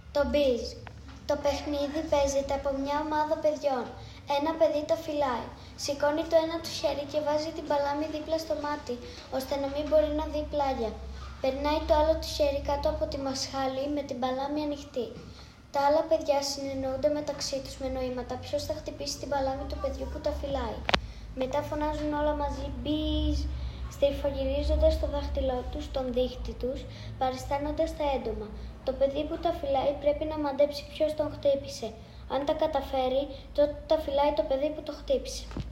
Το μπιζ. Το παιχνίδι παίζεται από μια ομάδα παιδιών. Ένα παιδί το φυλάει. Σηκώνει το ένα του χέρι και βάζει την παλάμη δίπλα στο μάτι, ώστε να μην μπορεί να δει πλάγια. Περνάει το άλλο του χέρι κάτω από τη μασχάλη με την παλάμη ανοιχτή. Τα άλλα παιδιά συνεννοούνται μεταξύ τους με νοήματα ποιος θα χτυπήσει την παλάμη του παιδιού που τα φυλάει. Μετά φωνάζουν όλα μαζί «μπιζ», στριφογυρίζοντας το δάχτυλό τους, τον δίχτυ τους, παριστάνοντας τα έντομα. Το παιδί που τα φυλάει πρέπει να μαντέψει ποιος τον χτύπησε. Αν τα καταφέρει, τότε τα φυλάει το παιδί που το χτύπησε.